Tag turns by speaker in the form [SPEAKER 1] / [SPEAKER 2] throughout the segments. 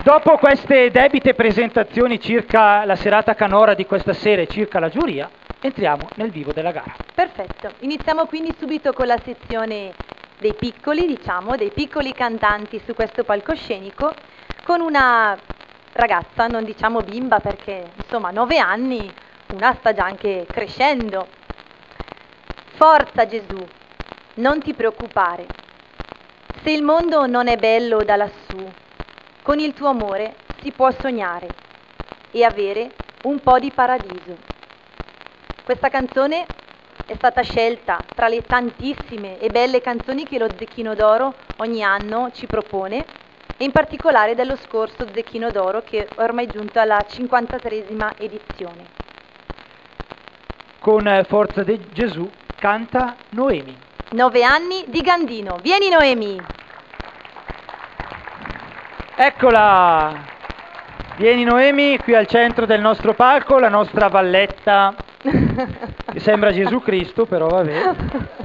[SPEAKER 1] Dopo queste debite presentazioni circa la serata canora di questa sera e circa la giuria, entriamo nel vivo della gara.
[SPEAKER 2] Perfetto, iniziamo quindi subito con la sezione dei piccoli, dei piccoli cantanti su questo palcoscenico, con una ragazza, non diciamo bimba perché insomma 9 anni, una sta già anche crescendo. Forza Gesù, non ti preoccupare, se il mondo non è bello da lassù, con il tuo amore si può sognare e avere un po' di paradiso. Questa canzone è stata scelta tra le tantissime e belle canzoni che lo Zecchino d'Oro ogni anno ci propone, e in particolare dello scorso Zecchino d'Oro che è ormai giunto alla 53esima edizione.
[SPEAKER 1] Con Forza di Gesù canta Noemi.
[SPEAKER 2] 9 anni di Gandino. Vieni Noemi!
[SPEAKER 1] Eccola! Vieni Noemi, qui al centro del nostro palco, la nostra valletta, che sembra Gesù Cristo, però vabbè.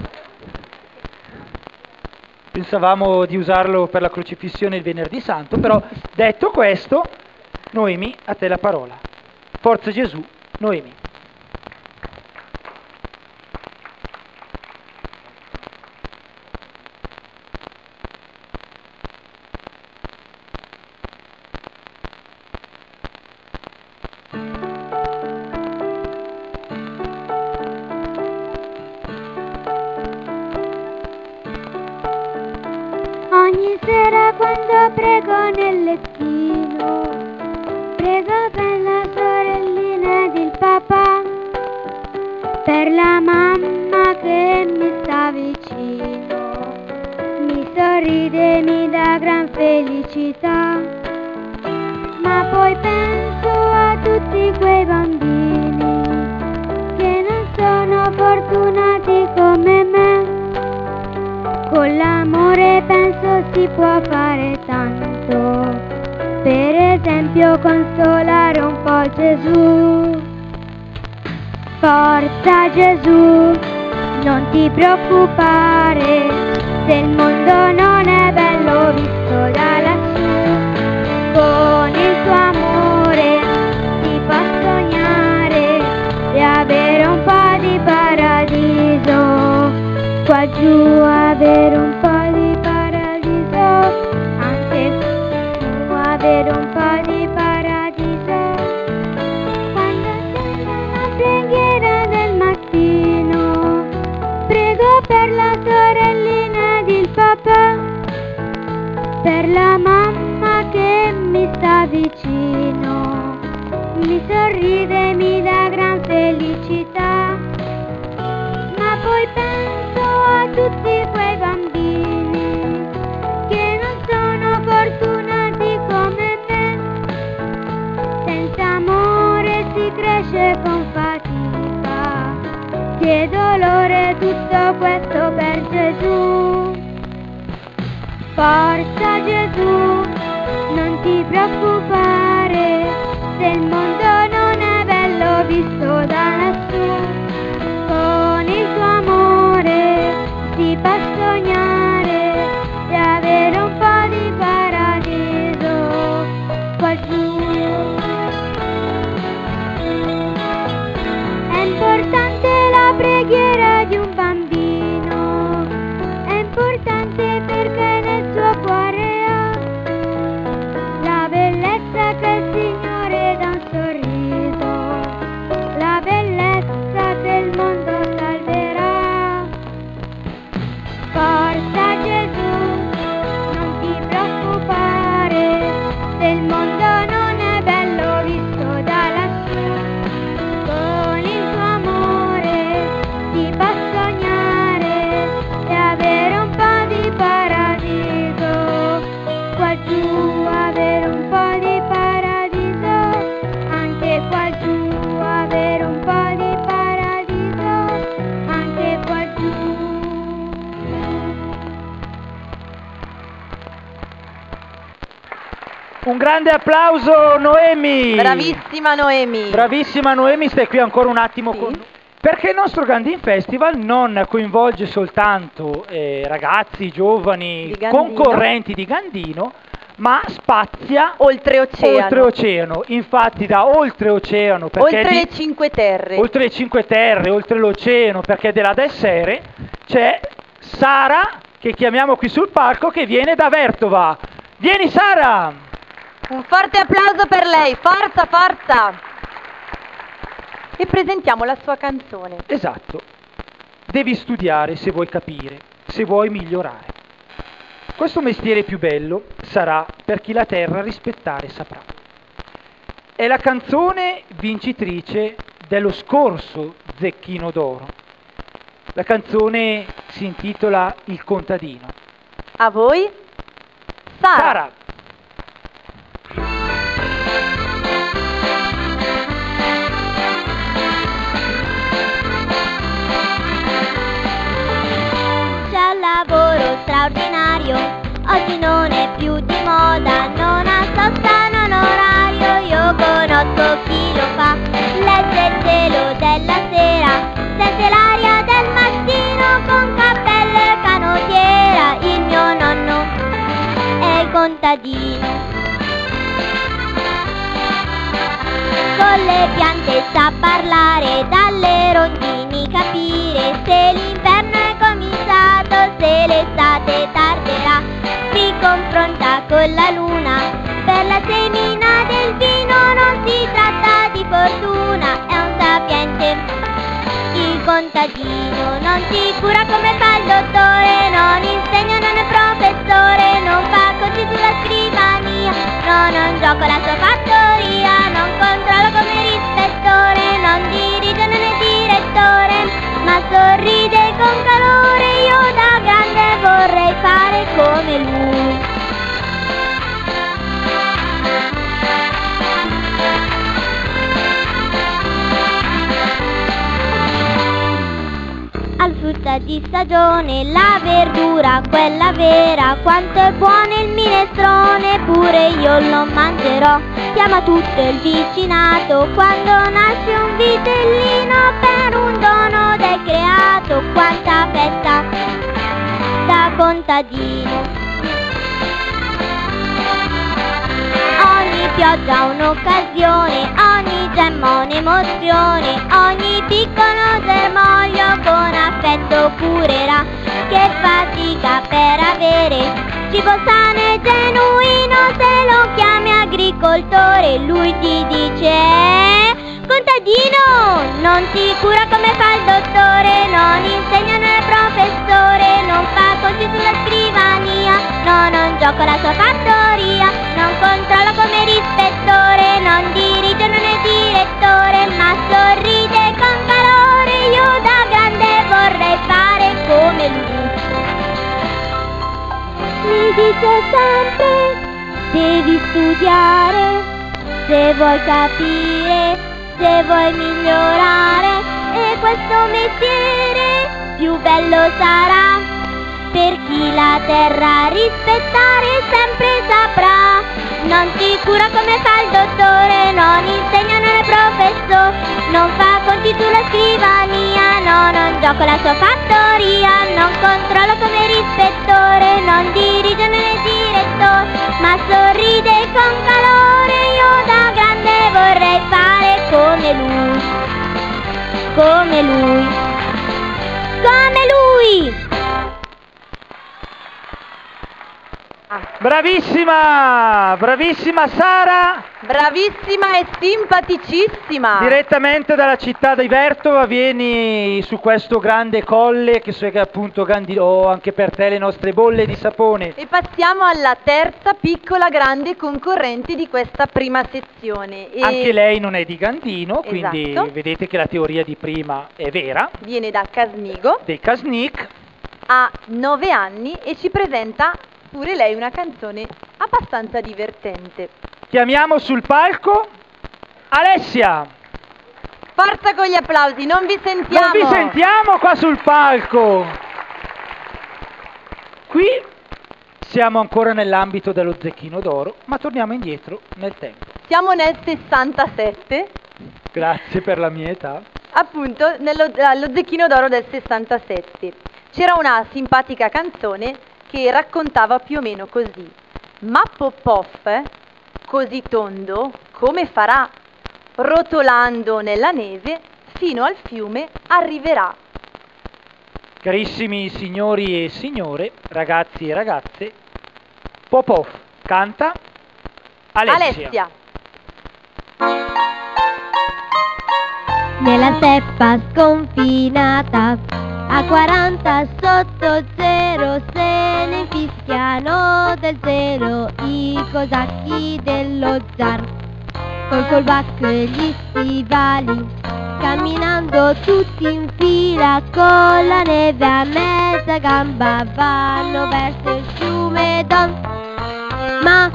[SPEAKER 1] Pensavamo di usarlo per la crocifissione il venerdì santo, però detto questo, Noemi, a te la parola. Forza Gesù, Noemi.
[SPEAKER 3] Ogni sera quando prego nel lettino, prego per la sorellina ed il papà, per la mamma che mi sta vicino, mi sorride e mi dà gran felicità. Ma poi penso a tutti quei bambini che non sono fortunati come me. Con l'amore penso si può fare tanto, per esempio consolare un po' Gesù. Forza Gesù, non ti preoccupare, se il mondo non è bello visto da lassù, con il tuo amore si può sognare e avere un po' di paradiso. Qua giù avere un po' di paradiso, anche giù avere un po' di paradiso. Quando sento una preghiera del mattino, prego per la sorellina ed il papà, per la mamma che mi sta vicino, mi sorride e mi dà gran felicità. Ma poi penso a tutti quei bambini che non sono fortunati come me. Senza amore si cresce con fatica, che dolore tutto questo per Gesù. Forza Gesù, non ti preoccupare, se il mondo non è bello visto da lassù, con il tuo amore si può sognare e avere un po' di paradiso qua giù. È importante la preghiera di un bambino, è importante perché nel suo cuore ha la bellezza che il Signore dà un sorriso, la bellezza del mondo salverà. Forza Gesù, non ti preoccupare, se il mondo non è bello visto da lassù, con il tuo amore si può sognare e avere un po' di paradiso. Qua giù avere un po' di paradiso, anche qua giù avere un po' di paradiso, anche qua giù.
[SPEAKER 1] Un grande applauso Noemi!
[SPEAKER 2] Bravissima Noemi!
[SPEAKER 1] Bravissima Noemi, stai qui ancora un attimo
[SPEAKER 2] Sì.
[SPEAKER 1] con noi. Perché il nostro Gandin Festival non coinvolge soltanto ragazzi, giovani,
[SPEAKER 2] Di Gandino.
[SPEAKER 1] concorrenti di Gandino, ma spazia
[SPEAKER 2] Oltreoceano.
[SPEAKER 1] oltreoceano. Infatti da oltreoceano, perché
[SPEAKER 2] Oltre le 5 terre.
[SPEAKER 1] oltre le 5 terre, oltre l'oceano, perché della da essere, c'è Sara, che chiamiamo qui sul palco, che viene da Vertova. Vieni Sara!
[SPEAKER 2] Un forte applauso per lei, forza, forza! E presentiamo la sua canzone.
[SPEAKER 1] Esatto. Devi studiare se vuoi capire, se vuoi migliorare. Questo mestiere più bello sarà per chi la terra rispettare saprà. È la canzone vincitrice dello scorso Zecchino d'Oro. La canzone si intitola Il contadino.
[SPEAKER 2] A voi, Sara.
[SPEAKER 1] Sara!
[SPEAKER 3] C'è un lavoro straordinario, oggi non è più di moda, non ha sosta, non orario, io conosco chi lo fa, legge il cielo della sera, sente l'aria del mattino con cappello e canottiera, il mio nonno è il contadino. Con le piante sa parlare, dalle rondini capire se l'inverno è cominciato, se l'estate tarderà. Si confronta con la luna, per la semina del vino non si tratta di fortuna, è un sapiente. Il contadino non si cura come fa il dottore, non insegna, non è professore, non fa conti sulla scrivania, no, non gioca la sua fattoria, non controlla come rispettore, non dirige, non è direttore, ma sorride con calore, io da grande vorrei fare come lui. Al frutta di stagione, la verdura, quella vera, quanto è buono il minestrone, pure io lo mangerò. Chiama tutto il vicinato quando nasce un vitellino, per un dono del creato, quanta festa da contadino. Ogni pioggia un'occasione, ogni gemma un'emozione, ogni piccolo germoglio con affetto curerà, che fatica per avere cibo sano e genuino, se lo chiami agricoltore lui ti dice contadino, non si cura come fa il dottore, non insegna, non è professore, non fa conti sulla scrivania, no, non gioca la sua fattoria, non controlla come rispettore, non dirige, non è direttore, ma sorride con calore, io da grande vorrei fare come lui. Mi dice sempre, devi studiare, se vuoi capire, se vuoi migliorare, e questo mestiere più bello sarà, per chi la terra rispettare sempre saprà. Non si cura come fa il dottore, non insegna, non è professore, non fa conti sulla scrivania, no, non gioca la sua fattoria, non controlla come rispettore, non dirige, non è direttore, ma sorride con calore, io da grande vorrei fare come lui, come lui, come lui.
[SPEAKER 1] Bravissima! Bravissima Sara!
[SPEAKER 2] Bravissima e simpaticissima.
[SPEAKER 1] Direttamente dalla città di Vertova vieni su questo grande colle che so che appunto ho anche per te le nostre bolle di sapone.
[SPEAKER 2] E passiamo alla terza piccola grande concorrente di questa prima sezione. E
[SPEAKER 1] Anche lei non è di Gandino, quindi
[SPEAKER 2] Esatto.
[SPEAKER 1] vedete che la teoria di prima è vera.
[SPEAKER 2] viene da Casnigo,
[SPEAKER 1] Dei Casnic.
[SPEAKER 2] ha 9 anni e ci presenta pure lei una canzone abbastanza divertente.
[SPEAKER 1] Chiamiamo sul palco Alessia.
[SPEAKER 2] Forza con gli applausi, non vi sentiamo.
[SPEAKER 1] Non vi sentiamo qua sul palco. Qui siamo ancora nell'ambito dello Zecchino d'Oro, ma torniamo indietro nel tempo.
[SPEAKER 2] Siamo nel 67,
[SPEAKER 1] Grazie per la mia età.
[SPEAKER 2] appunto allo Zecchino d'Oro del 67. C'era una simpatica canzone che raccontava più o meno così. Ma Popoff, così tondo, come farà? Rotolando nella neve, fino al fiume arriverà.
[SPEAKER 1] Carissimi signori e signore, ragazzi e ragazze, Popoff canta Alessia.
[SPEAKER 3] Nella steppa sconfinata, a 40 sotto zero, se ne infischiano del cielo i cosacchi dello zar. Col colbacco e gli stivali, camminando tutti in fila, con la neve a mezza gamba, vanno verso il fiume Don. Ma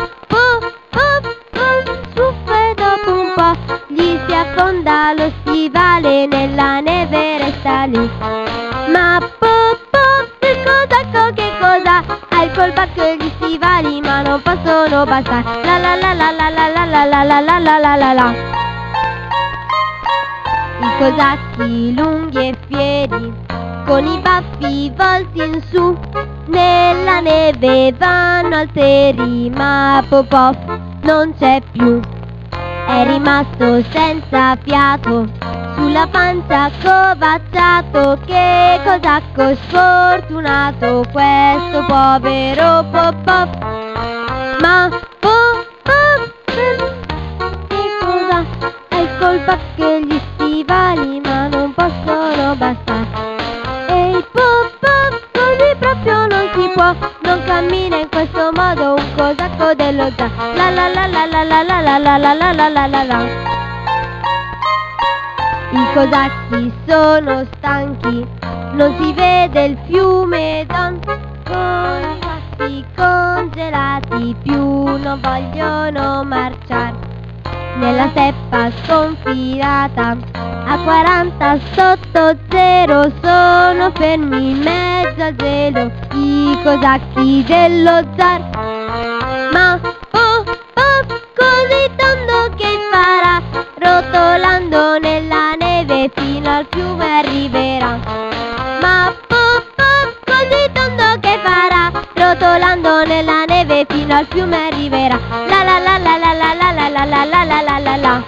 [SPEAKER 3] Suffe dopo un po', gli si affonda lo stivale, nella neve resta lì. Ma il cosacco che cosa? Ha il colbacco e gli stivali, ma non possono bastare. La la la la la la la la la la la la la la la. I cosacchi lunghi e fieri, con i baffi volti in su, nella neve vanno alteri, ma Popoff non c'è più. È rimasto senza fiato, sulla pancia accovacciato, che cosacco sfortunato questo povero Popoff. Ma Popoff, che cosa? Ha il colbacco e gli stivali, ma non possono bastare. E il Popoff così proprio non si può, non cammina in questo modo un cosacco dello zar. La la la la la la la la la la la la la la la. I cosacchi sono stanchi, non si vede il fiume Don, con i passi congelati più non vogliono marciare. Nella steppa sconfinata, a 40 sotto zero, sono fermi in mezzo al gelo i cosacchi dello zar. Ma così tondo che farà? Rotolando nella neve fino al fiume arriverà. Ma così tondo che farà? Rotolando nella neve fino al fiume arriverà. La la la la la la la la la la la la la la la.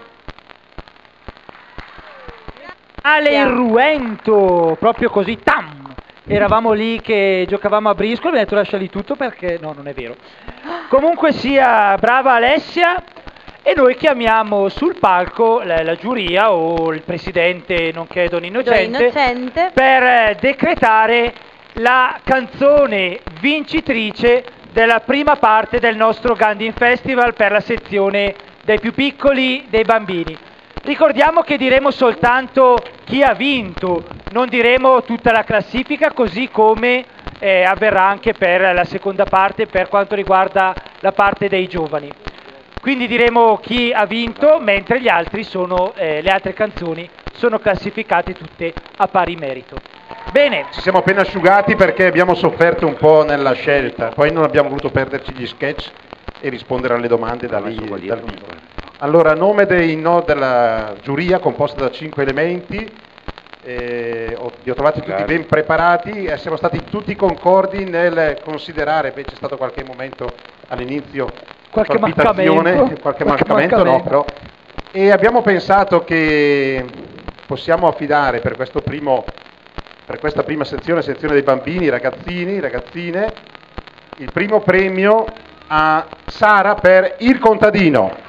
[SPEAKER 1] Ale irruento, proprio così, tam! Eravamo lì che giocavamo a briscola, mi ha detto lasciali tutto perché no, non è vero. Comunque sia, brava Alessia, e noi chiamiamo sul palco la giuria o il presidente nonché Don Innocente per decretare la canzone vincitrice della prima parte del nostro Gandin Festival per la sezione dei più piccoli dei bambini. Ricordiamo che diremo soltanto chi ha vinto, non diremo tutta la classifica, così come avverrà anche per la seconda parte per quanto riguarda la parte dei giovani. Quindi diremo chi ha vinto, mentre gli altri le altre canzoni sono classificate tutte a pari merito. Bene.
[SPEAKER 4] Ci siamo appena asciugati perché abbiamo sofferto un po' nella scelta, poi non abbiamo voluto perderci gli sketch e rispondere alle domande dal vivo. Allora, a nome della giuria composta da 5 elementi, li ho trovati tutti ben preparati e siamo stati tutti concordi nel considerare, c'è stato qualche momento all'inizio,
[SPEAKER 1] qualche mancamento
[SPEAKER 4] no, però, e abbiamo pensato che possiamo affidare per questa prima sezione dei bambini, ragazzini, ragazzine, il primo premio a Sara per Il Contadino.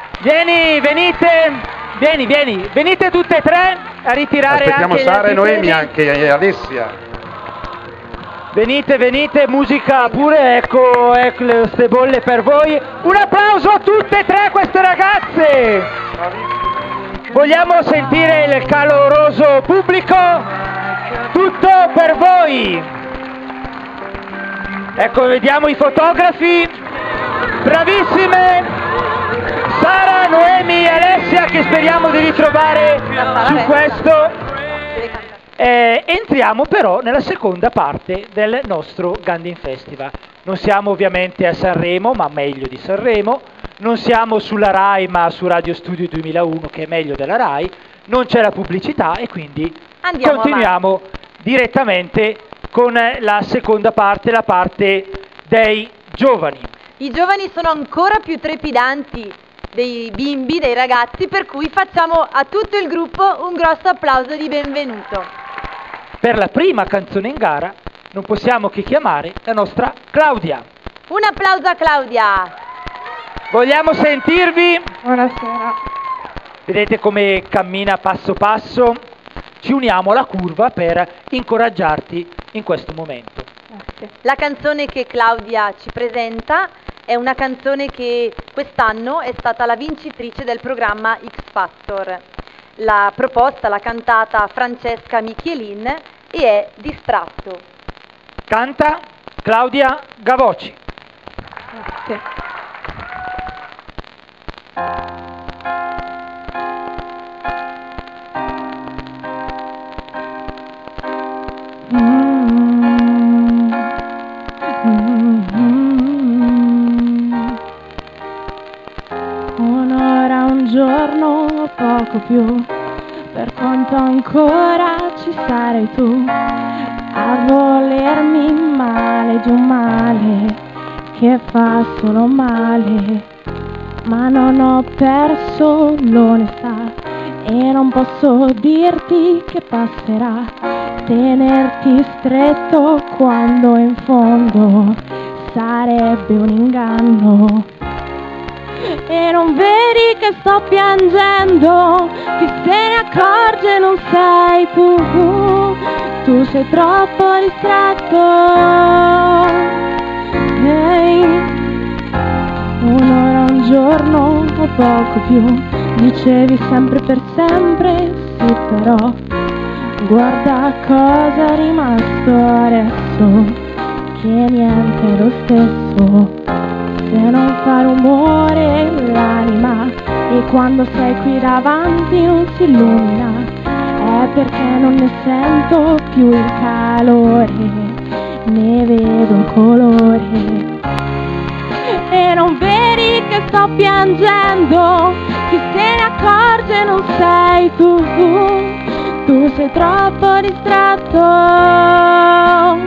[SPEAKER 1] Venite tutte e tre a ritirare.
[SPEAKER 4] Aspettiamo
[SPEAKER 1] anche
[SPEAKER 4] Sara e Noemi,
[SPEAKER 1] premi.
[SPEAKER 4] anche Alessia.
[SPEAKER 1] Venite, musica pure, ecco queste bolle per voi. Un applauso a tutte e tre queste ragazze. Vogliamo sentire il caloroso pubblico? Tutto per voi. Ecco, vediamo i fotografi. Bravissime. Sara, Noemi e Alessia, che speriamo di ritrovare su questo. Entriamo però nella seconda parte del nostro Gandin Festival. Non siamo ovviamente a Sanremo, ma meglio di Sanremo. Non siamo sulla Rai, ma su Radio Studio 2001, che è meglio della Rai. Non c'è la pubblicità e quindi continuiamo direttamente con la seconda parte, la parte dei giovani.
[SPEAKER 2] I giovani sono ancora più trepidanti dei bimbi, dei ragazzi, per cui facciamo a tutto il gruppo un grosso applauso di benvenuto.
[SPEAKER 1] Per la prima canzone in gara non possiamo che chiamare la nostra Claudia.
[SPEAKER 2] Un applauso a Claudia!
[SPEAKER 1] Vogliamo sentirvi?
[SPEAKER 5] Buonasera.
[SPEAKER 1] Vedete come cammina passo passo? Ci uniamo alla curva per incoraggiarti in questo momento.
[SPEAKER 5] Grazie.
[SPEAKER 2] La canzone che Claudia ci presenta è una canzone che quest'anno è stata la vincitrice del programma X Factor. L'ha proposta, l'ha cantata Francesca Michelin e è Distratto.
[SPEAKER 1] Canta Claudia Gavoci.
[SPEAKER 5] Grazie. Un'ora, un giorno, poco più, per quanto ancora ci sarai tu a volermi male di un male che fa solo male, ma non ho perso l'onestà e non posso dirti che passerà, tenerti stretto quando in fondo sarebbe un inganno. E non vedi che sto piangendo, chi se ne accorge non sei tu sei troppo distratto. Hey. Un'ora, un giorno o poco più, dicevi sempre per sempre, sì però guarda cosa è rimasto adesso, che niente è lo stesso. Se non fa rumore l'anima e quando sei qui davanti non si illumina, è perché non ne sento più il calore, ne vedo il colore. E non vedi che sto piangendo, chi se ne accorge non sei tu sei troppo distratto.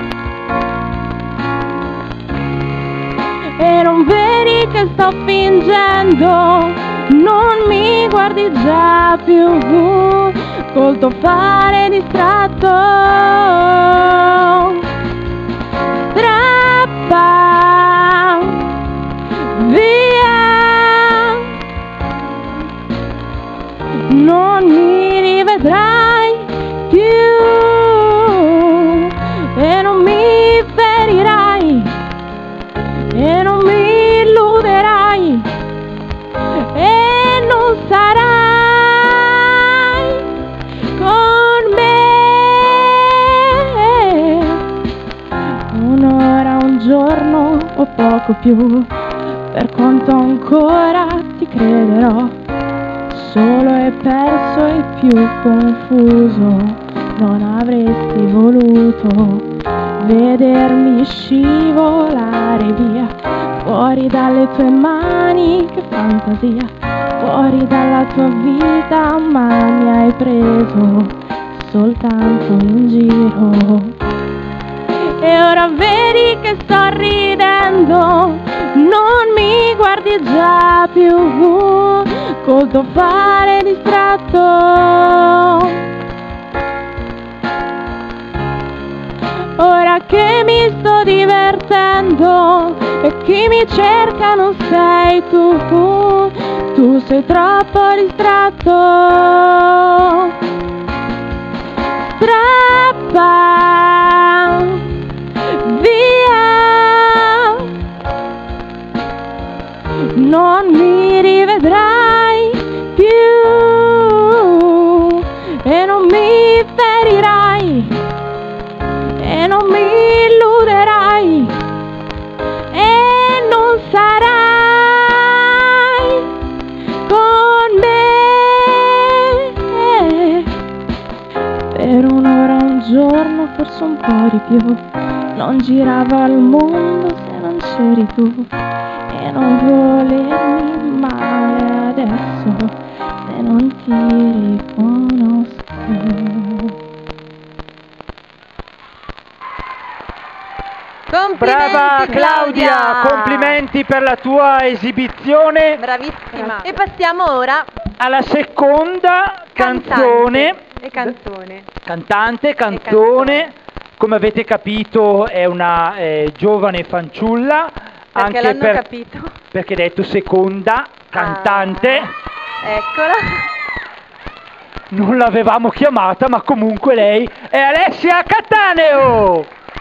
[SPEAKER 5] E non vedi che sto fingendo, non mi guardi già più col tuo fare distratto. Strappa via, non mi rivedrai più e non mi ferirai e non mi illuderai e non sarai con me. Un'ora, un giorno o poco più, per quanto ancora ti crederò, solo e perso e più confuso, non avresti voluto vedermi scivolare via, fuori dalle tue mani, che fantasia, fuori dalla tua vita, ma mi hai preso soltanto in giro. E ora vedi che sto ridendo, non mi guardi già più col tuo fare distratto. Ora che mi sto divertendo e chi mi cerca non sei tu sei troppo distratto. Strappa via, non mi rivedrai più e non mi ferirai e non mi illuderai e non sarai con me. Per un'ora, un giorno, forse un po' di più, non girava il mondo se non c'eri tu e non volermi male adesso se non ti riconosco.
[SPEAKER 1] Brava
[SPEAKER 2] Complimenti,
[SPEAKER 1] Claudia, complimenti per la tua esibizione.
[SPEAKER 2] Bravissima. E passiamo ora
[SPEAKER 1] Alla seconda canzone.
[SPEAKER 2] Cantante.
[SPEAKER 1] Canzone. Come avete capito è una giovane fanciulla.
[SPEAKER 2] Perché l'hanno capito?
[SPEAKER 1] Perché ha detto seconda cantante.
[SPEAKER 2] Eccola.
[SPEAKER 1] Non l'avevamo chiamata, ma comunque lei è Alessia Cattaneo.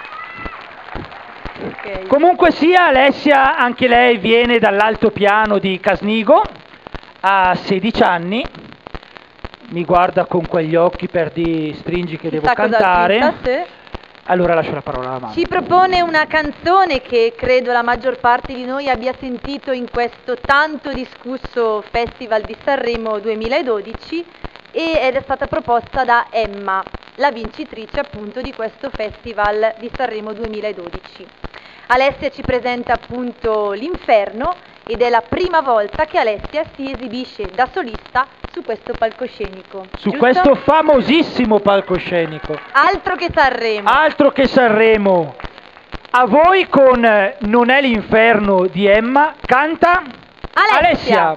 [SPEAKER 2] Okay.
[SPEAKER 1] Comunque sia, Alessia, anche lei viene dall'altopiano di Casnigo, ha 16 anni, mi guarda con quegli occhi per di stringi che devo cantare. Allora lascio la parola alla mamma.
[SPEAKER 2] Ci propone una canzone che credo la maggior parte di noi abbia sentito in questo tanto discusso Festival di Sanremo 2012 ed è stata proposta da Emma, la vincitrice appunto di questo Festival di Sanremo 2012. Alessia ci presenta appunto l'Inferno ed è la prima volta che Alessia si esibisce da solista su questo palcoscenico.
[SPEAKER 1] Su
[SPEAKER 2] giusto?
[SPEAKER 1] questo famosissimo palcoscenico.
[SPEAKER 2] Altro che Sanremo.
[SPEAKER 1] Altro che Sanremo. A voi con Non è l'inferno di Emma canta
[SPEAKER 2] Alessia.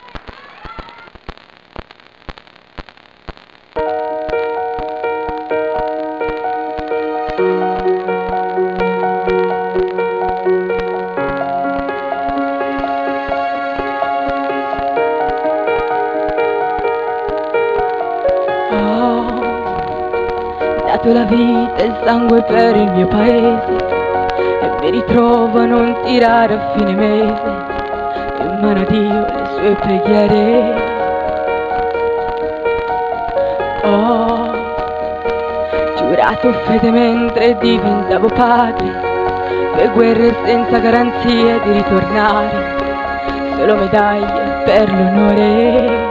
[SPEAKER 5] Dato la vita e il sangue per il mio paese e mi ritrovo a non tirare a fine mese in mano a Dio le sue preghiere. Ho giurato fede mentre diventavo padre, due guerre senza garanzia di ritornare, solo medaglie per l'onore.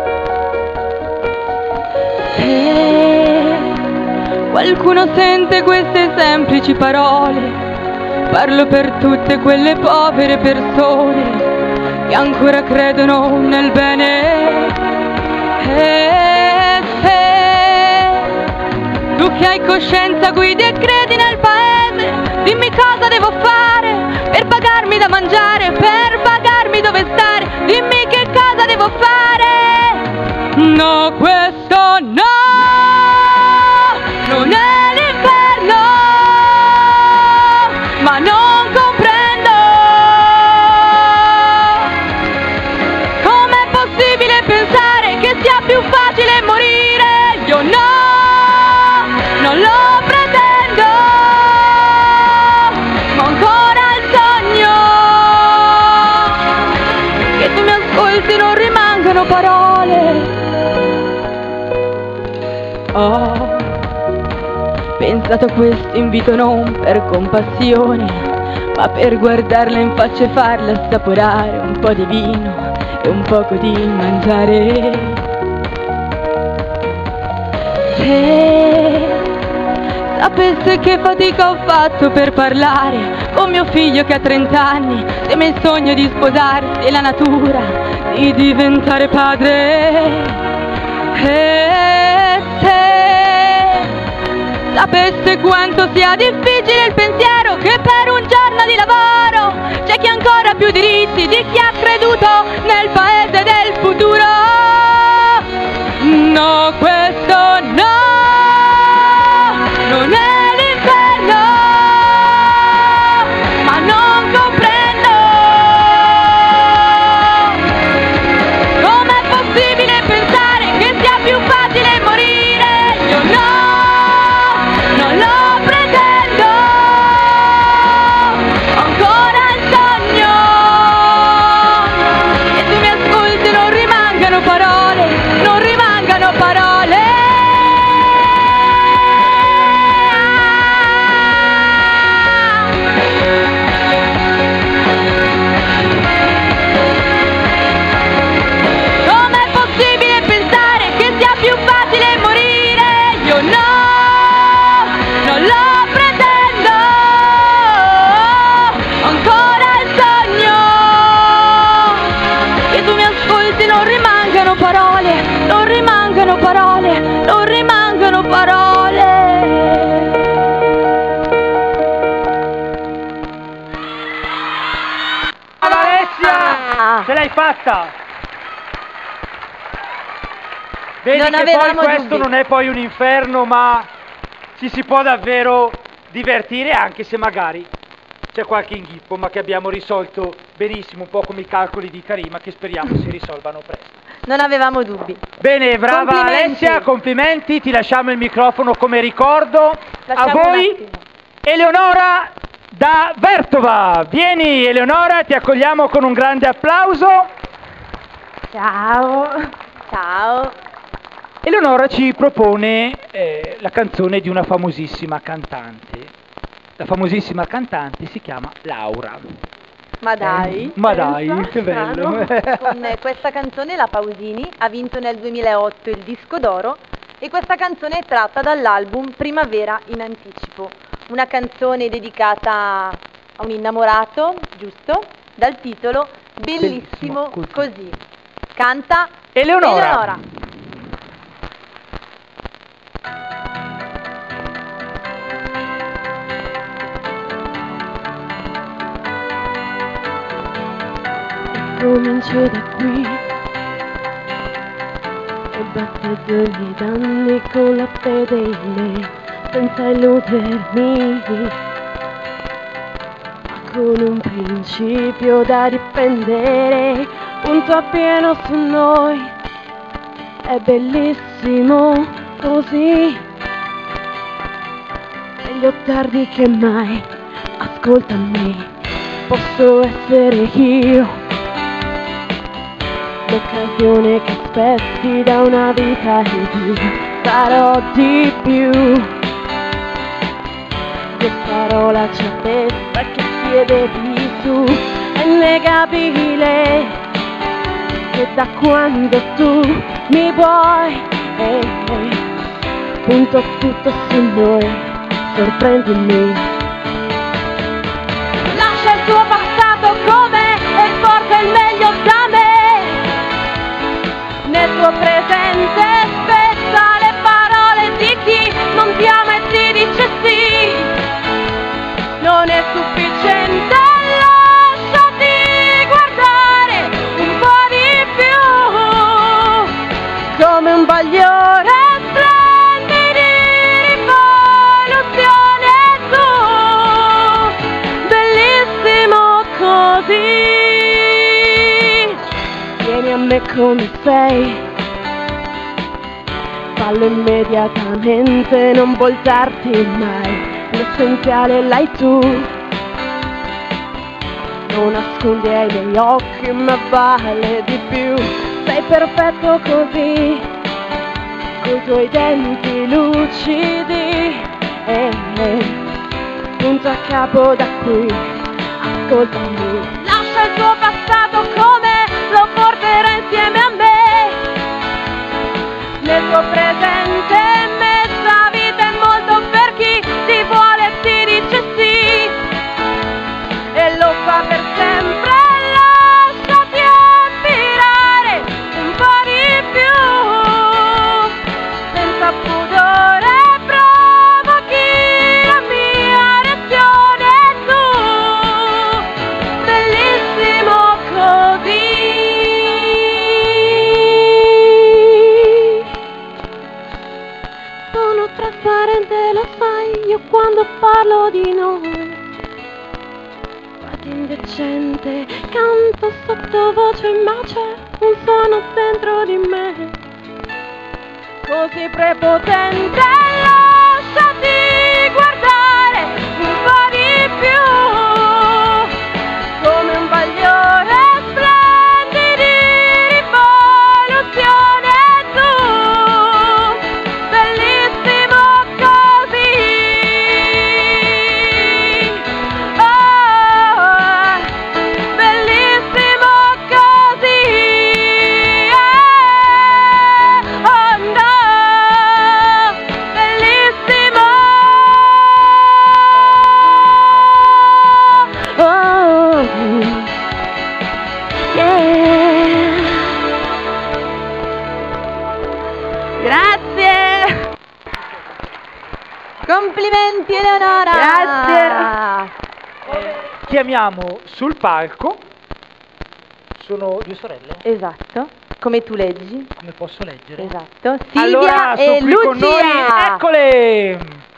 [SPEAKER 5] Qualcuno sente queste semplici parole, parlo per tutte quelle povere persone che ancora credono nel bene. E se tu che hai coscienza guidi e credi nel paese, dimmi cosa devo fare per pagarmi da mangiare, per pagarmi dove stare, dimmi che cosa devo fare. No, questo no! Non è l'inferno, ma non comprendo com'è possibile pensare che sia più facile morire. Io no, non lo pretendo, ma ancora il sogno che tu mi ascolti, non rimangano parole. Oh, pensato a questo invito non per compassione, ma per guardarla in faccia e farla assaporare un po' di vino e un poco di mangiare. Se sapesse che fatica ho fatto per parlare con mio figlio che ha 30 anni, teme il sogno di sposarsi e la natura di diventare padre. E se sapesse quanto sia difficile il pensiero che per un giorno di lavoro c'è chi ha ancora più diritti di chi ha creduto nel paese del futuro. No, questo no, non è l'inferno, ma non comprendo com'è possibile pensare che sia più facile morire. Io no, non lo pretendo, ancora il sogno e tu mi ascolti, non rimangano parole, non rimangano parole.
[SPEAKER 1] Alessia! Ce l'hai fatta! Vedi
[SPEAKER 2] Non
[SPEAKER 1] che poi
[SPEAKER 2] avevamo
[SPEAKER 1] questo
[SPEAKER 2] dubbi.
[SPEAKER 1] non è poi un inferno, ma ci si può davvero divertire, anche se magari c'è qualche inghippo, ma che abbiamo risolto benissimo, un po' come i calcoli di Karima, che speriamo si risolvano presto.
[SPEAKER 2] Non avevamo dubbi.
[SPEAKER 1] Bene, brava
[SPEAKER 2] Complimenti.
[SPEAKER 1] Alessia, complimenti, ti lasciamo il microfono come ricordo.
[SPEAKER 2] Lasciamo
[SPEAKER 1] A
[SPEAKER 2] un
[SPEAKER 1] voi,
[SPEAKER 2] attimo.
[SPEAKER 1] Eleonora da Vertova. Vieni Eleonora, ti accogliamo con un grande applauso.
[SPEAKER 5] Ciao.
[SPEAKER 2] Ciao.
[SPEAKER 1] Eleonora ci propone la canzone di una famosissima cantante. La famosissima cantante si chiama Laura.
[SPEAKER 2] Ma dai.
[SPEAKER 1] Ma
[SPEAKER 5] pensa,
[SPEAKER 1] dai, che bello.
[SPEAKER 2] Con questa canzone la Pausini ha vinto nel 2008 il disco d'oro e questa canzone è tratta dall'album Primavera in anticipo, una canzone dedicata a un innamorato, giusto? Dal titolo Bellissimo così. Canta
[SPEAKER 1] Eleonora.
[SPEAKER 5] Comincio da qui e batte 2000 anni con la fedele senza illudermi, ma con un principio da difendere, punto a pieno su noi, è bellissimo così, meglio tardi che mai, ascoltami, posso essere io. L'occasione che aspetti da una vita in più, sarò di più. Io sarò la certezza che chiedevi tu, è innegabile che da quando tu mi vuoi, punto tutto su noi, sorprendimi. Lascia il tuo passato come e porta il meglio da me. Nel tuo presente spezza le parole di chi non ti ama e ti dice sì. Non è sufficiente, lasciati guardare un po' di più, come un bagliore splendi di rivoluzione tu, bellissimo così. Vieni a me come sei, fallo immediatamente, non voltarti mai, l'essenziale l'hai tu, non nascondi ai miei occhi ma vale di più, sei perfetto così, coi tuoi denti lucidi, punto a capo da qui, ascoltami, lascia il tuo passato come lo porterà insieme a me, nel tuo presente mezza vita è molto per chi ti vuole e ti dice sì, e lo fa per sempre, lasciati aspirare un po' di più, senza pudore provochi la mia reazione tu, bellissimo così. Sono trasparente, lo sai, io quando parlo di noi, quasi indecente, canto sottovoce ma c'è un suono dentro di me, così prepotente, lasciati guardare un po' di più, come un bagliore splendi di rivoluzione tu, bellissimo così, oh, bellissimo così, oh no, bellissimo, oh, yeah. Grazie.
[SPEAKER 2] Complimenti Eleonora.
[SPEAKER 5] Grazie.
[SPEAKER 1] Chiamiamo sul palco Sono due sorelle?
[SPEAKER 2] Esatto, come tu leggi.
[SPEAKER 1] Come posso leggere?
[SPEAKER 2] Esatto, Silvia
[SPEAKER 1] Allora,
[SPEAKER 2] e
[SPEAKER 1] sono qui con noi,
[SPEAKER 2] Lucia.
[SPEAKER 1] eccole!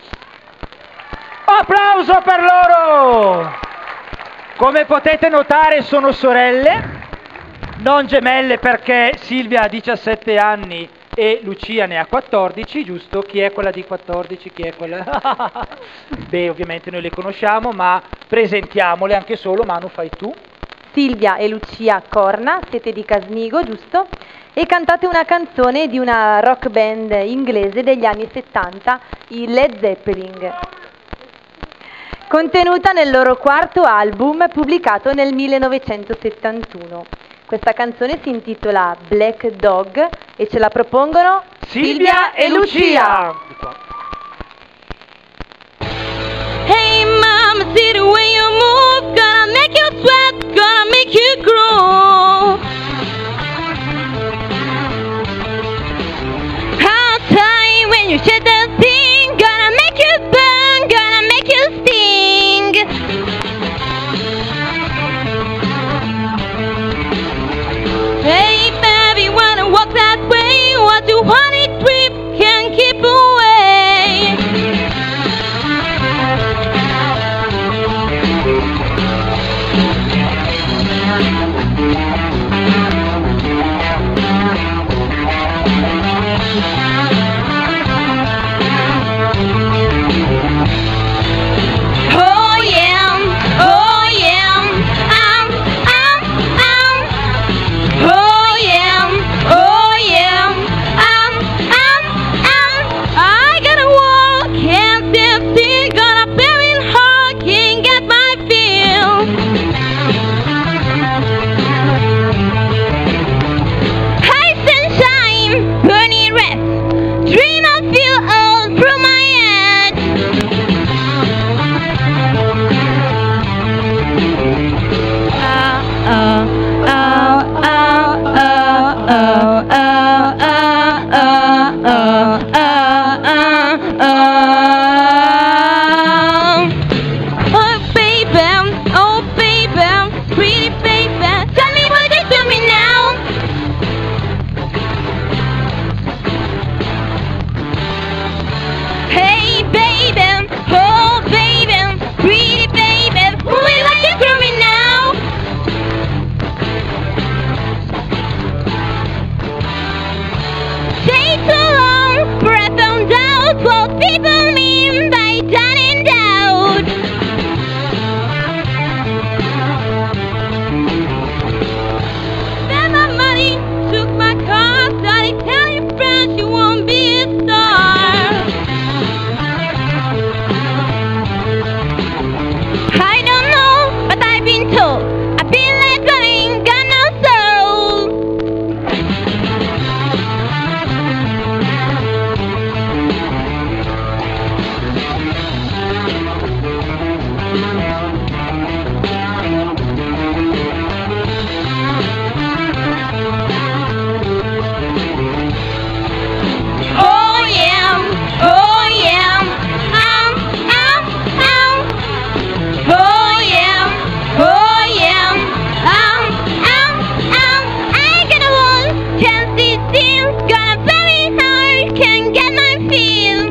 [SPEAKER 1] Applauso per loro! Come potete notare sono sorelle, non gemelle perché Silvia ha 17 anni e Lucia ne ha 14, giusto? Chi è quella di 14? Chi è quella? Beh, ovviamente noi le conosciamo, ma presentiamole anche solo. Manu, fai tu.
[SPEAKER 2] Silvia e Lucia Corna, siete di Casnigo, giusto? E cantate una canzone di una rock band inglese degli anni 70, i Led Zeppelin, contenuta nel loro quarto album pubblicato nel 1971. Questa canzone si intitola Black Dog e ce la propongono
[SPEAKER 1] Silvia e Lucia.
[SPEAKER 5] Hey mama, see the way you move, gonna make you sweat, gonna make you grow. How time when you shed that thing, gonna make you burn, gonna make you sting. Hey baby, wanna walk that way, what you want it trip, can't keep away. Oh yeah, oh yeah, oh yeah, oh yeah, I gotta walk, can't step still, gonna bury in heart, can't get my feel. High sunshine, burning red, dream of you all through my head. Oh baby, pretty baby, tell me what you do me now. Hey baby, oh baby, pretty baby, who will like you through me now? Stay so long, breath on doubt, what people mean by done and doubt. Spend my money, took my car, started telling friends you won't be a star. I don't know, but I've been told I've been like going, got no soul. Oh yeah, oh yeah, oh yeah, oh yeah, I got a one, can't see still, got a very hard, can't get my feel.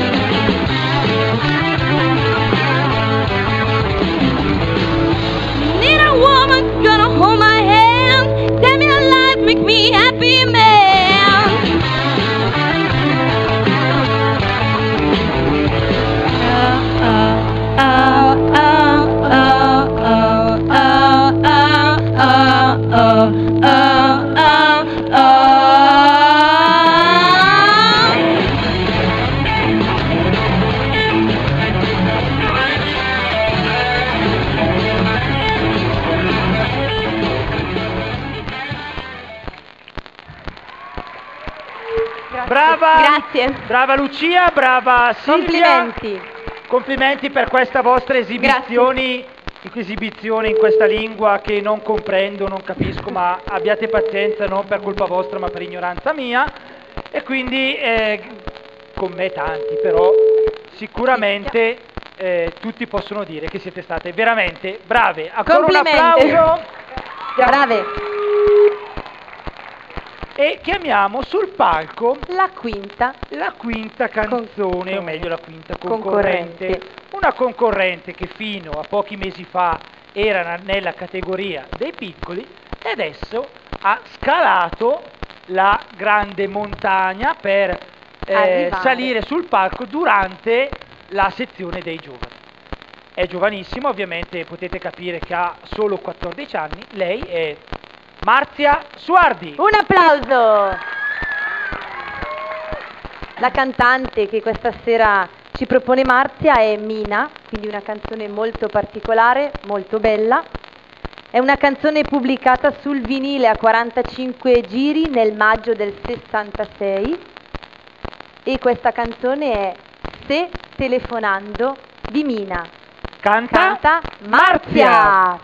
[SPEAKER 5] Need a woman, gonna hold my hand, tell me a life, make me happy man.
[SPEAKER 1] Brava!
[SPEAKER 2] Grazie.
[SPEAKER 1] Brava Lucia, brava Silvia.
[SPEAKER 2] Complimenti.
[SPEAKER 1] Complimenti per questa vostra esibizione in questa lingua che non comprendo, non capisco, ma abbiate pazienza, non per colpa vostra ma per ignoranza mia. E quindi con me tanti, però sicuramente tutti possono dire che siete state veramente brave. Ancora un
[SPEAKER 2] Complimenti.
[SPEAKER 1] applauso.
[SPEAKER 2] Brave.
[SPEAKER 1] E chiamiamo sul palco
[SPEAKER 2] La quinta
[SPEAKER 1] canzone, o meglio la quinta concorrente. Una concorrente che fino a pochi mesi fa era nella categoria dei piccoli e adesso ha scalato la grande montagna per salire sul palco durante la sezione dei giovani. È giovanissima, ovviamente potete capire che ha solo 14 anni, lei è Marzia Suardi.
[SPEAKER 2] Un applauso! La cantante che questa sera ci propone Marzia è Mina, quindi una canzone molto particolare, molto bella. È una canzone pubblicata sul vinile a 45 giri nel maggio del 66 e questa canzone è Se telefonando di Mina. Canta Marzia!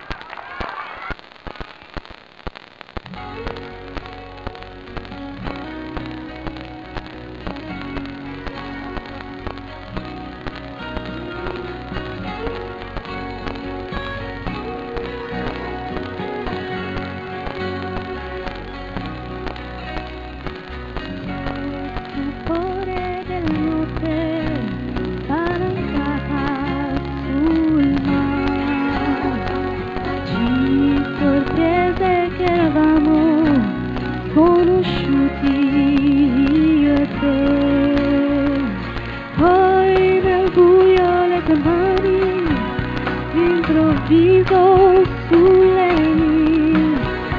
[SPEAKER 5] Fuori della notte, spalancata sul mare, ci sorprese che eravamo conosciuti io e te. Poi nel buio le tue mani, d'improvviso sulle mie,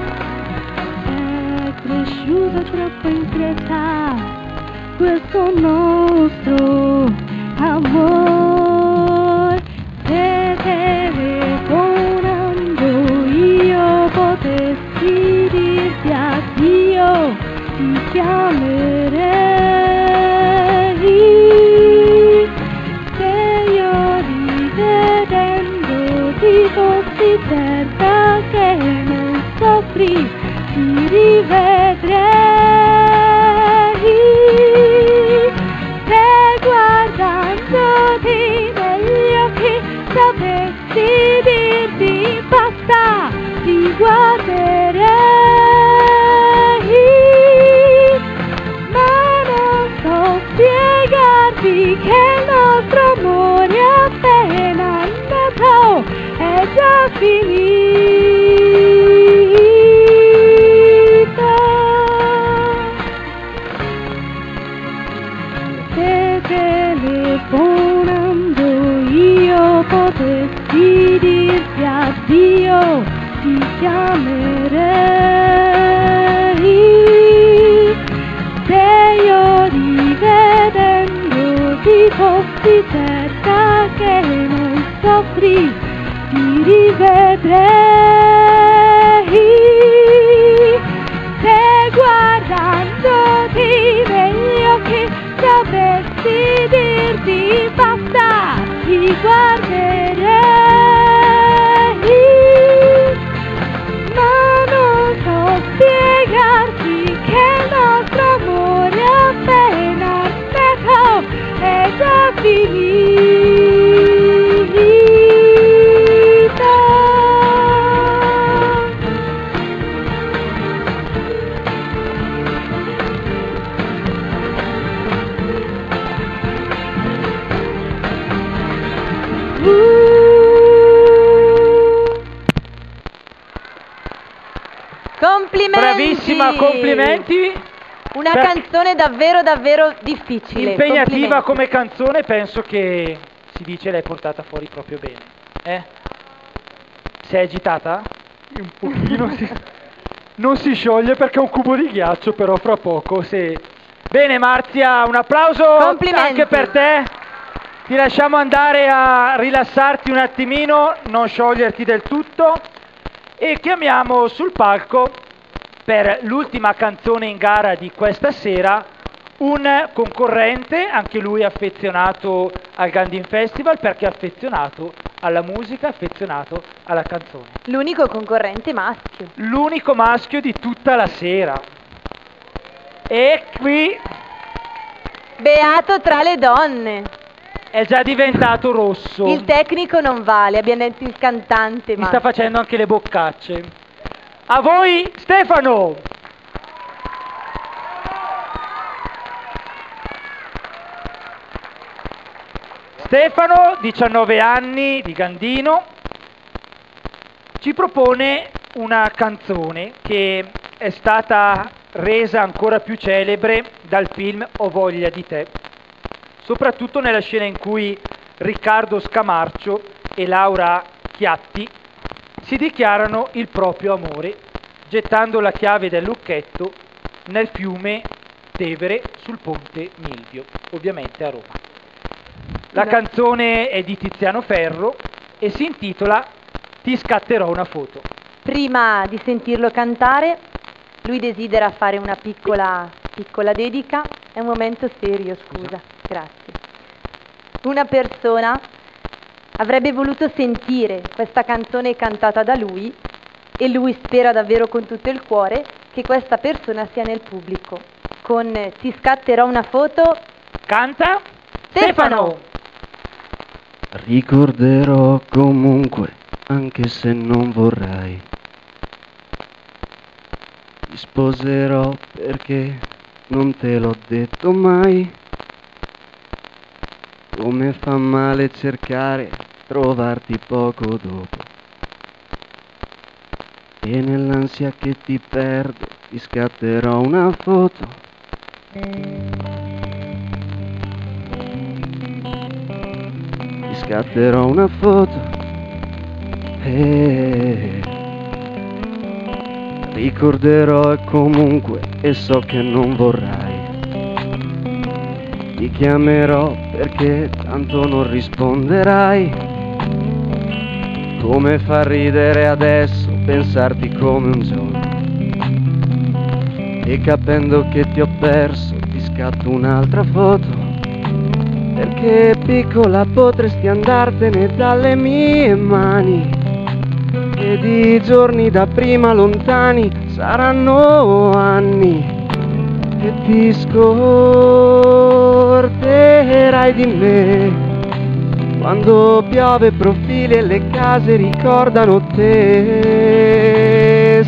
[SPEAKER 5] è cresciuto troppo in fretta questo nostro amore. Se telefonando io potessi dirti addio, ti chiamerei. Se io rivedendo ti fossi certa che non soffri, ti rivedrei. Guardandoti negli occhi sapessi dirti basta, ti guarderei, ma non so spiegarti che il nostro amore appena nato è già finito. Se telefonando io potessi dirti addio, ti chiamerei. Se io rivedendo ti fossi certa che non soffri, ti rivedrei. Se guardandoti negli occhi sapessi dirti basta, ti guarderei, ma non so spiegarti che il nostro amore appena nato è già finito.
[SPEAKER 2] Complimenti!
[SPEAKER 1] Bravissima, complimenti.
[SPEAKER 2] Una
[SPEAKER 1] Per-
[SPEAKER 2] canzone davvero davvero difficile.
[SPEAKER 1] Impegnativa
[SPEAKER 2] Complimenti.
[SPEAKER 1] come canzone, penso che si dice l'hai portata fuori proprio bene. Sei agitata? Un pochino non si scioglie perché è un cubo di ghiaccio, però fra poco se... Bene Marzia, un applauso
[SPEAKER 2] Complimenti.
[SPEAKER 1] anche per te. Ti lasciamo andare a rilassarti un attimino, non scioglierti del tutto e chiamiamo sul palco per l'ultima canzone in gara di questa sera un concorrente, anche lui affezionato al Gandin Festival perché è affezionato alla musica, affezionato alla canzone.
[SPEAKER 2] L'unico concorrente maschio.
[SPEAKER 1] L'unico maschio di tutta la sera. E qui
[SPEAKER 2] Beato tra le donne.
[SPEAKER 1] è già diventato rosso.
[SPEAKER 2] Il tecnico non vale, abbiamo detto il cantante
[SPEAKER 1] Mi
[SPEAKER 2] maschio.
[SPEAKER 1] sta facendo anche le boccacce. A voi Stefano! Stefano, 19 anni, di Gandino, ci propone una canzone che è stata resa ancora più celebre dal film Ho voglia di te, soprattutto nella scena in cui Riccardo Scamarcio e Laura Chiatti si dichiarano il proprio amore, gettando la chiave del lucchetto nel fiume Tevere sul ponte Milvio, ovviamente a Roma. La canzone è di Tiziano Ferro e si intitola Ti scatterò una foto.
[SPEAKER 2] Prima di sentirlo cantare, lui desidera fare una piccola dedica. È un momento serio, scusa. Grazie. Una persona avrebbe voluto sentire questa canzone cantata da lui e lui spera davvero con tutto il cuore che questa persona sia nel pubblico. Con Ti scatterò una foto,
[SPEAKER 1] canta Stefano!
[SPEAKER 6] Ricorderò comunque, anche se non vorrai. Ti sposerò perché non te l'ho detto mai. Come fa male cercare, trovarti poco dopo. E nell'ansia che ti perdo, ti scatterò una foto. Ti scatterò una foto. Ricorderò comunque e so che non vorrai. Ti chiamerò perché tanto non risponderai. Come fa ridere adesso pensarti come un gioco. E capendo che ti ho perso ti scatto un'altra foto. Perché piccola potresti andartene dalle mie mani. Ed i giorni da prima lontani saranno anni. E ti scorderai di me. Quando piove profili e le case ricordano te.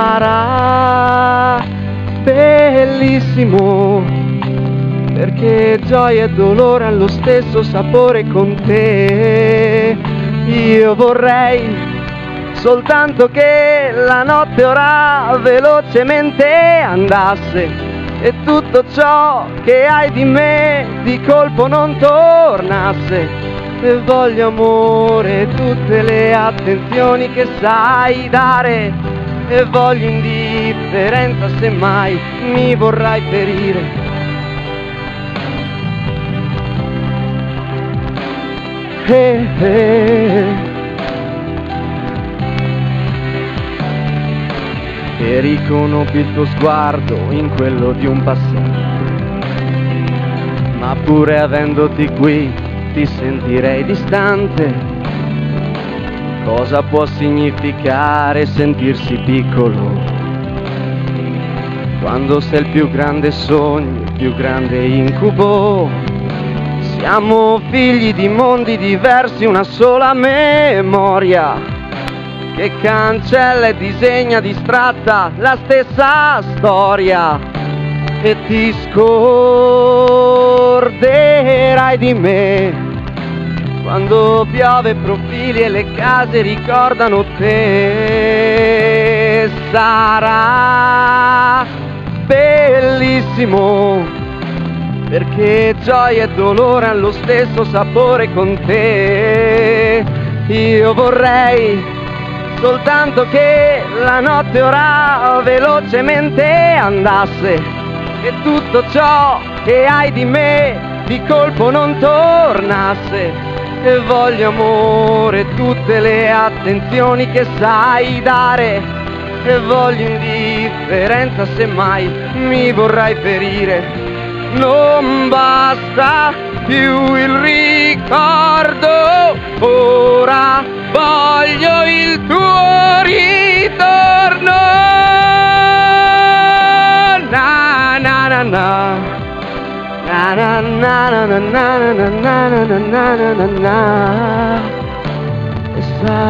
[SPEAKER 6] Sarà bellissimo, perché gioia e dolore hanno lo stesso sapore con te. Io vorrei soltanto che la notte ora velocemente andasse e tutto ciò che hai di me di colpo non tornasse. E voglio amore, tutte le attenzioni che sai dare. E voglio indifferenza se mai mi vorrai ferire. E riconobbi il tuo sguardo in quello di un passato. Ma pure avendoti qui ti sentirei distante. Cosa può significare sentirsi piccolo quando sei il più grande sogno, il più grande incubo? Siamo figli di mondi diversi, una sola memoria che cancella e disegna distratta la stessa storia. E ti scorderai di me quando piove profili e le case ricordano te. Sarà bellissimo, perché gioia e dolore hanno lo stesso sapore con te. Io vorrei soltanto che la notte ora velocemente andasse e tutto ciò che hai di me di colpo non tornasse. E voglio amore, tutte le attenzioni che sai dare. E voglio indifferenza se mai mi vorrai ferire. Non basta più il ricordo, ora voglio il tuo ritorno. Na na na na. Na na na na na na na na na na na na. E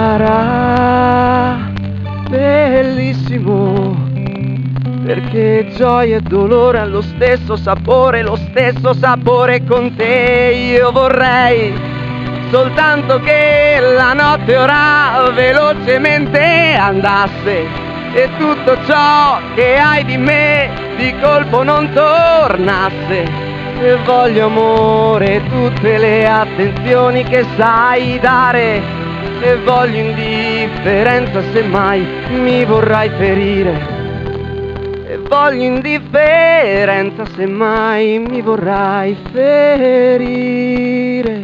[SPEAKER 6] sarà bellissimo, perché gioia e dolore hanno lo stesso sapore con te. Io vorrei soltanto che la notte ora velocemente andasse e tutto ciò che hai di me di colpo non tornasse. E voglio amore, tutte le attenzioni che sai dare, e voglio indifferenza se mai mi vorrai ferire. E voglio indifferenza se mai mi vorrai ferire.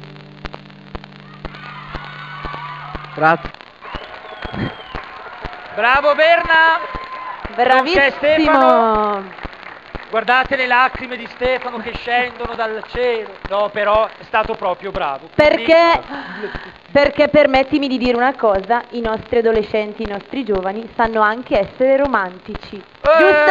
[SPEAKER 6] Grazie.
[SPEAKER 1] Bravo Berna! Nonché Stefano.
[SPEAKER 2] Bravissimo!
[SPEAKER 1] Guardate le lacrime di Stefano che scendono dal cielo. No, però è stato proprio bravo.
[SPEAKER 2] Perché permettimi di dire una cosa, i nostri adolescenti, i nostri giovani sanno anche essere romantici. Giusto?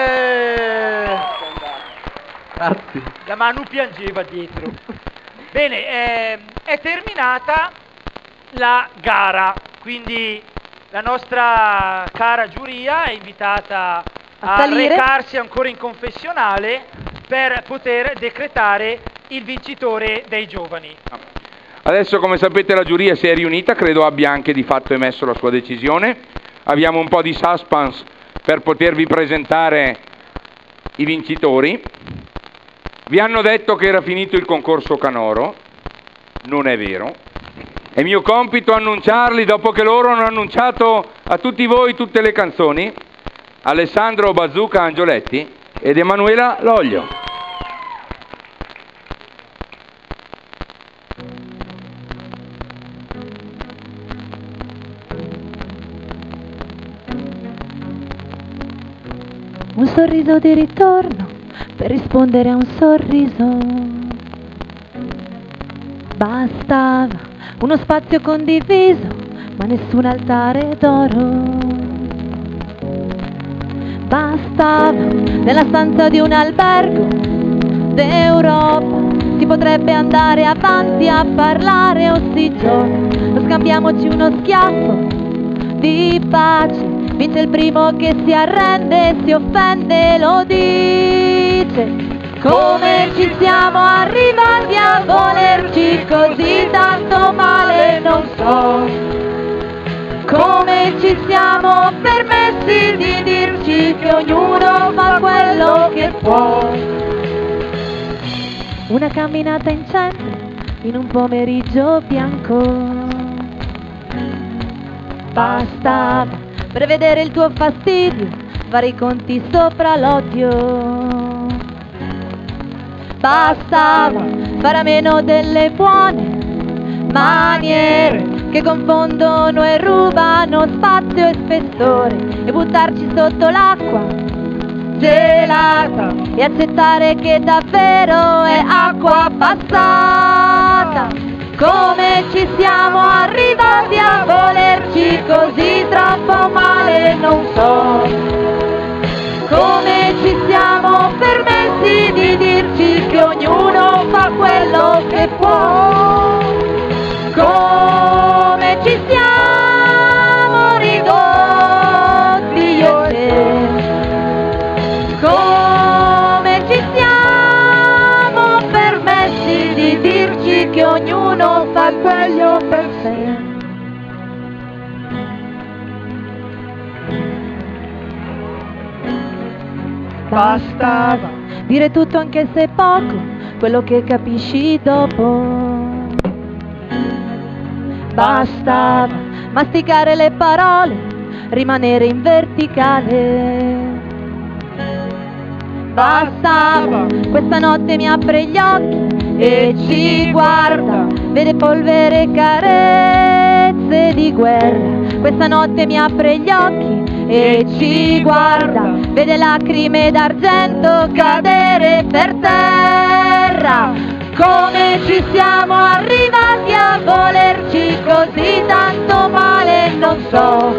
[SPEAKER 6] Grazie.
[SPEAKER 1] La Manu piangeva dietro. Bene, è terminata la gara, quindi la nostra cara giuria è invitata a
[SPEAKER 2] salire,
[SPEAKER 1] recarsi ancora in confessionale per poter decretare il vincitore dei giovani.
[SPEAKER 7] Adesso, come sapete, la giuria si è riunita, credo abbia anche di fatto emesso la sua decisione. Abbiamo un po' di suspense per potervi presentare i vincitori. Vi hanno detto che era finito il concorso canoro, non è vero. È mio compito annunciarli dopo che loro hanno annunciato a tutti voi tutte le canzoni. Alessandro Bazooka Angioletti ed Emanuela Loglio.
[SPEAKER 5] Un sorriso di ritorno per rispondere a un sorriso. Bastava uno spazio condiviso, ma nessun altare d'oro. Bastava nella stanza di un albergo d'Europa, si potrebbe andare avanti a parlare oggigiorno. Scambiamoci uno schiaffo di pace, vince il primo che si arrende, si offende, lo dice. Come ci siamo arrivati a volerci così tanto male, non so. Come ci siamo permessi di dirci che ognuno fa quello che può. Una camminata in centro in un pomeriggio bianco. Bastava per vedere il tuo fastidio, fare i conti sopra l'odio. Bastava fare a meno delle buone maniere che confondono e rubano spazio e spessore, e buttarci sotto l'acqua gelata e accettare che davvero è acqua passata. Come ci siamo arrivati a volerci così troppo male, non so. Come ci siamo permessi di dirci che ognuno fa quello che può. Come ci siamo ridotti io e te. Come ci siamo permessi di dirci che ognuno fa quello per sé. Bastava dire tutto anche se poco, quello che capisci dopo. Bastava masticare le parole, rimanere in verticale. Bastava, questa notte mi apre gli occhi e ci guarda, vede polvere e carezze di guerra. Questa notte mi apre gli occhi e ci guarda, vede lacrime d'argento cadere per terra. Come ci siamo arrivati a volerci così tanto male, non so.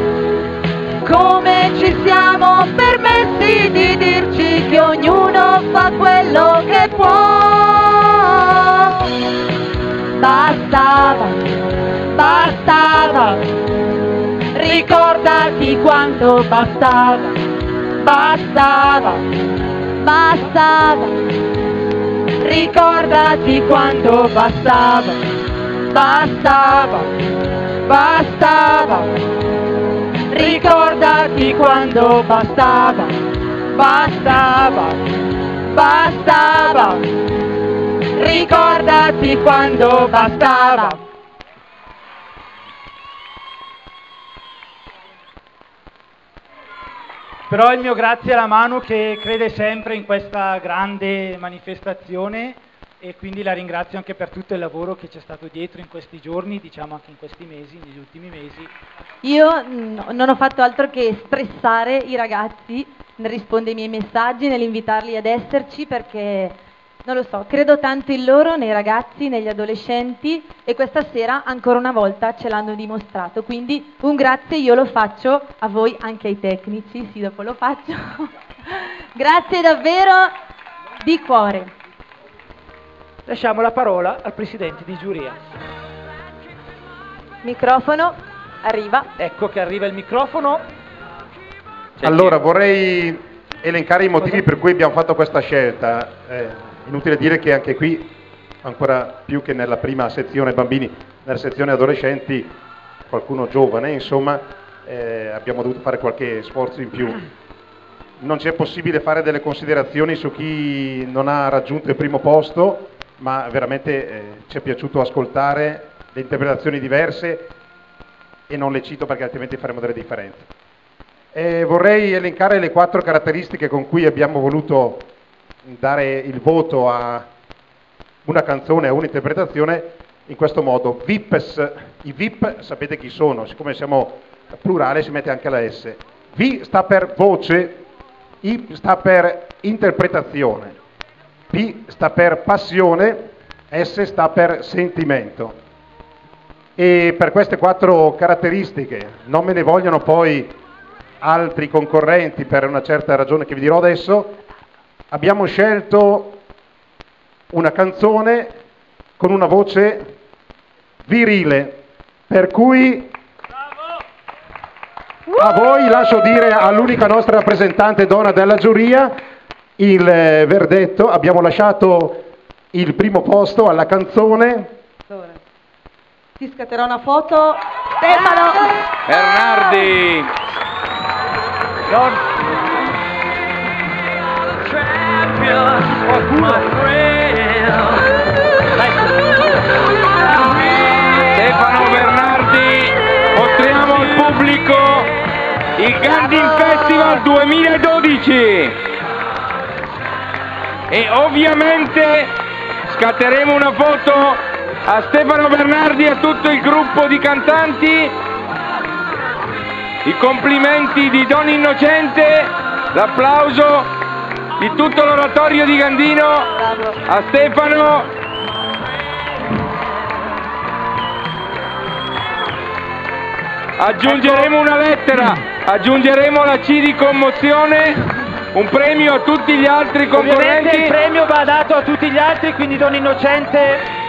[SPEAKER 5] Come ci siamo permessi di dirci che ognuno fa quello che può. Bastava, bastava, ricordati quanto bastava, bastava, bastava.
[SPEAKER 6] ricordati quando bastava, bastava, bastava, ricordati quando bastava, bastava, bastava, ricordati quando bastava.
[SPEAKER 1] Però il mio grazie alla Manu che crede sempre in questa grande manifestazione e quindi la ringrazio anche per tutto il lavoro che c'è stato dietro in questi giorni, diciamo anche in questi mesi, negli ultimi mesi.
[SPEAKER 2] Io non ho fatto altro che stressare i ragazzi nel rispondere ai miei messaggi, nell'invitarli ad esserci perché, non lo so, credo tanto in loro, nei ragazzi, negli adolescenti e questa sera ancora una volta ce l'hanno dimostrato. Quindi un grazie io lo faccio a voi, anche ai tecnici, sì dopo lo faccio. Grazie davvero di cuore.
[SPEAKER 1] Lasciamo la parola al presidente di giuria.
[SPEAKER 2] Microfono, arriva.
[SPEAKER 1] Ecco che arriva il microfono.
[SPEAKER 4] Allora, vorrei elencare i motivi per cui abbiamo fatto questa scelta. Inutile dire che anche qui, ancora più che nella prima sezione bambini, nella sezione adolescenti, qualcuno giovane, insomma, abbiamo dovuto fare qualche sforzo in più. Non c'è possibile fare delle considerazioni su chi non ha raggiunto il primo posto, ma veramente ci è piaciuto ascoltare le interpretazioni diverse e non le cito perché altrimenti faremo delle differenze. Vorrei elencare le 4 caratteristiche con cui abbiamo voluto dare il voto a una canzone, a un'interpretazione in questo modo. VIPs, i VIP sapete chi sono, siccome siamo plurale si mette anche la S. V sta per voce, I sta per interpretazione, P sta per passione, S sta per sentimento. E per queste 4 caratteristiche, non me ne vogliono poi altri concorrenti per una certa ragione che vi dirò adesso, abbiamo scelto una canzone con una voce virile, per cui a voi lascio dire all'unica nostra rappresentante donna della giuria il verdetto. Abbiamo lasciato il primo posto alla canzone.
[SPEAKER 2] Ti scatterò una foto. Stefano
[SPEAKER 7] Bernardi. Stefano Bernardi, mostriamo al pubblico il Gandin Festival 2012 e ovviamente scatteremo una foto a Stefano Bernardi e a tutto il gruppo di cantanti. I complimenti di Don Innocente, l'applauso di tutto l'oratorio di Gandino a Stefano. Aggiungeremo una lettera, aggiungeremo la C di commozione, un premio a tutti gli altri concorrenti.
[SPEAKER 1] Ovviamente il premio va dato a tutti gli altri, quindi Don Innocente